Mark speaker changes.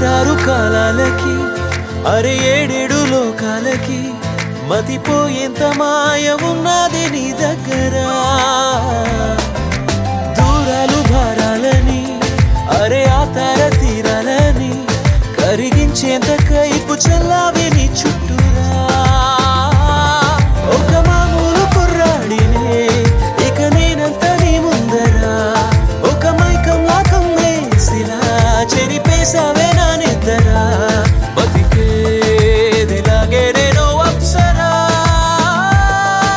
Speaker 1: ఆరారు కాలాలకి అరే ఏడేడు లోకాలకి మతిపోయేంత మాయ ఉన్నది నీ దగ్గర